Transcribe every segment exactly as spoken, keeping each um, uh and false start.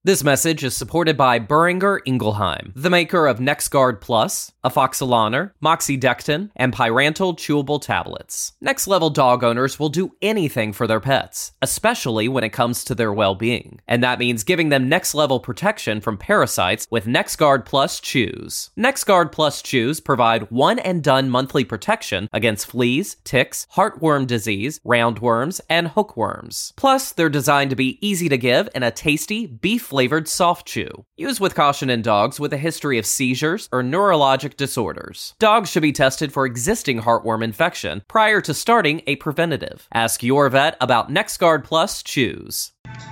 This message is supported by Boehringer Ingelheim, the maker of NexGard Plus, Afoxolaner, Moxidectin, and Pyrantel chewable tablets. Next Level dog owners will do anything for their pets, especially when it comes to their well-being. And that means giving them next level protection from parasites with NexGard Plus Chews. NexGard Plus Chews provide one-and-done monthly protection against fleas, ticks, heartworm disease, roundworms, and hookworms. Plus, they're designed to be easy to give in a tasty, beef-flavored soft chew. Use with caution in dogs with a history of seizures or neurologic disorders. Dogs should be tested for existing heartworm infection prior to starting a preventative. Ask your vet about NexGard Plus Chews.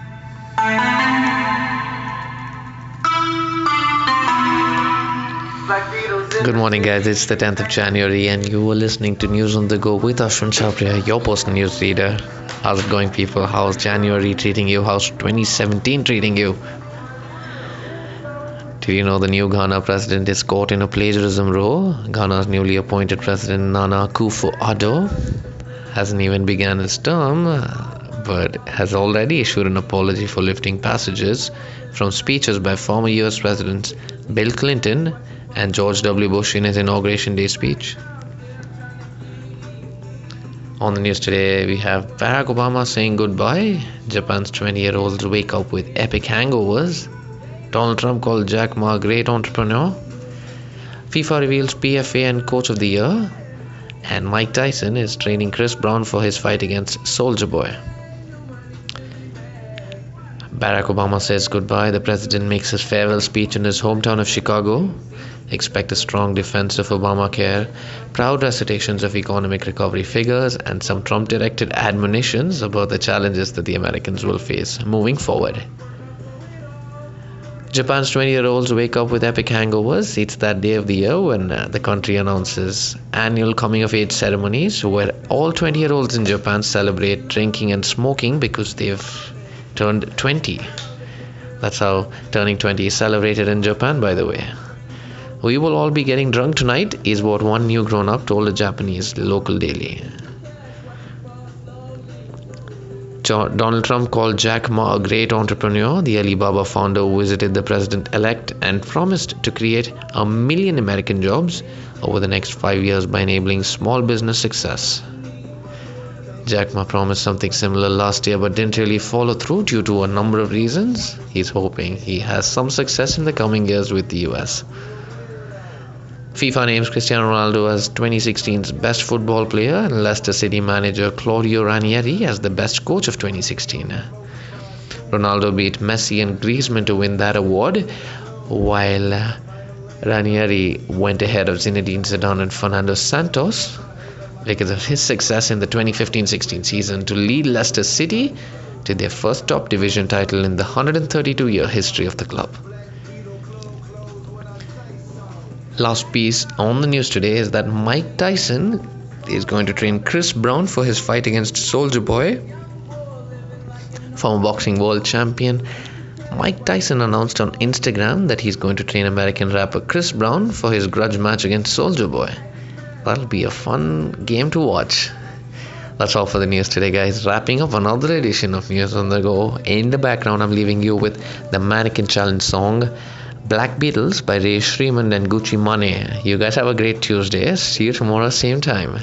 Good morning, guys. It's the tenth of January, and you are listening to News on the Go with Ashwin Chhabria, your personal news reader. How's it going, people? How's January treating you? How's twenty seventeen treating you? Do you know the new Ghana president is caught in a plagiarism row? Ghana's newly appointed president, Nana Akufo-Addo, hasn't even begun his term, but has already issued an apology for lifting passages from speeches by former U S Presidents Bill Clinton and George W. Bush in his Inauguration Day speech. On the news today, we have Barack Obama saying goodbye, Japan's twenty-year-olds wake up with epic hangovers, Donald Trump called Jack Ma a great entrepreneur, FIFA reveals P F A and Coach of the Year, and Mike Tyson is training Chris Brown for his fight against Soulja Boy. Barack Obama says goodbye. The president makes his farewell speech in his hometown of Chicago. Expect a strong defense of Obamacare, proud recitations of economic recovery figures, and some Trump-directed admonitions about the challenges that the Americans will face moving forward. Japan's twenty-year-olds wake up with epic hangovers. It's that day of the year when uh, the country announces annual coming-of-age ceremonies where all twenty-year-olds in Japan celebrate drinking and smoking because they've turned twenty. That's how turning twenty is celebrated in Japan, by the way. We will all be getting drunk tonight, is what one new grown-up told a Japanese local daily. Donald Trump called Jack Ma a great entrepreneur. The Alibaba founder visited the president-elect and promised to create a million American jobs over the next five years by enabling small business success. Jack Ma promised something similar last year but didn't really follow through due to a number of reasons. He's hoping he has some success in the coming years with the U S. FIFA names Cristiano Ronaldo as twenty sixteen's best football player and Leicester City manager Claudio Ranieri as the best coach of twenty sixteen. Ronaldo beat Messi and Griezmann to win that award, while Ranieri went ahead of Zinedine Zidane and Fernando Santos because of his success in the twenty fifteen sixteen season to lead Leicester City to their first top division title in the one hundred thirty-two year history of the club. Last piece on the news today is that Mike Tyson is going to train Chris Brown for his fight against Soulja Boy. Former boxing world champion Mike Tyson announced on Instagram that he's going to train American rapper Chris Brown for his grudge match against Soulja Boy. That'll be a fun game to watch. That's all for the news today, guys. Wrapping up another edition of News on the Go. In the background, I'm leaving you with the Mannequin Challenge song Black Beatles by Ray Shremond and Gucci Mane. You guys have a great Tuesday. See you tomorrow, same time.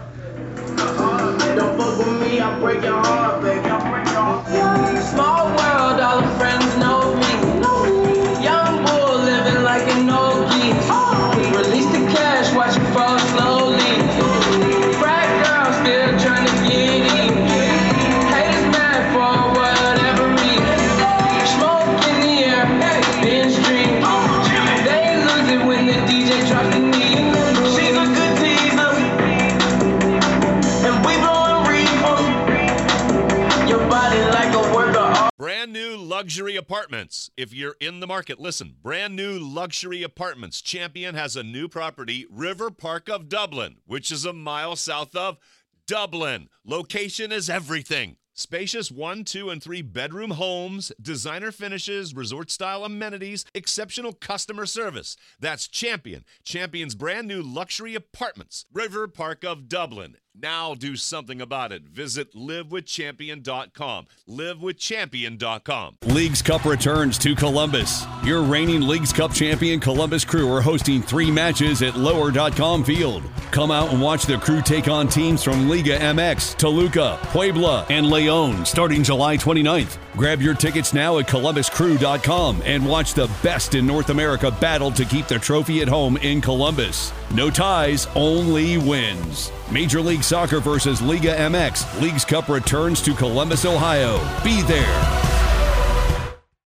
Small world, all the friends know me. Young bull living like an old geese. Release the cash, watch it fall slowly. Frat girl still trying to get in. Haters mad for whatever reason. Smoke in the air, binge drink. They lose it when the D J drops the knee. She's a good teaser, and we blowin' reefer. Your body like a work of art. Brand new luxury apartments. If you're in the market, listen. Brand new luxury apartments. Champion has a new property, River Park of Dublin, which is a mile south of Dublin. Location is everything. Spacious one, two, and three bedroom homes, designer finishes, resort-style amenities, exceptional customer service. That's Champion. Champion's brand new luxury apartments, River Park of Dublin. Now do something about it. Visit live with champion dot com. live with champion dot com. Leagues Cup returns to Columbus. Your reigning Leagues Cup champion Columbus Crew are hosting three matches at lower dot com Field. Come out and watch the Crew take on teams from Liga M X, Toluca, Puebla, and León starting July twenty-ninth. Grab your tickets now at columbus crew dot com and watch the best in North America battle to keep the trophy at home in Columbus. No ties, only wins. Major League Soccer versus Liga M X. Leagues Cup returns to Columbus, Ohio. Be there.